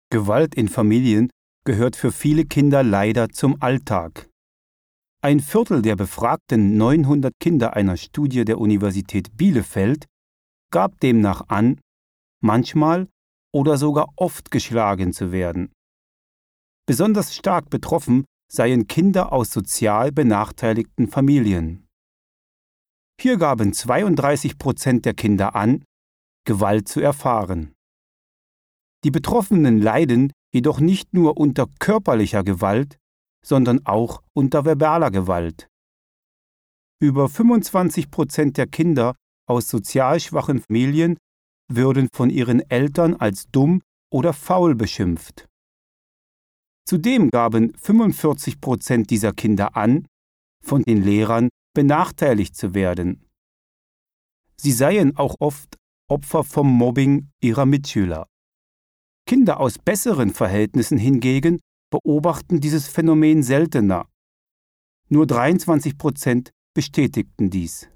Gewalt in Familien gehört für viele Kinder leider zum Alltag. Ein Viertel der befragten 900 Kinder einer Studie der Universität Bielefeld gab demnach an, manchmal oder sogar oft geschlagen zu werden. Besonders stark betroffen seien Kinder aus sozial benachteiligten Familien. Hier gaben 32% der Kinder an, Gewalt zu erfahren. Die Betroffenen leiden jedoch nicht nur unter körperlicher Gewalt, sondern auch unter verbaler Gewalt. Über 25% der Kinder aus sozial schwachen Familien würden von ihren Eltern als dumm oder faul beschimpft. Zudem gaben 45% dieser Kinder an, von den Lehrern benachteiligt zu werden. Sie seien auch oft Opfer vom Mobbing ihrer Mitschüler. Kinder aus besseren Verhältnissen hingegen beobachten dieses Phänomen seltener. Nur 23% bestätigten dies.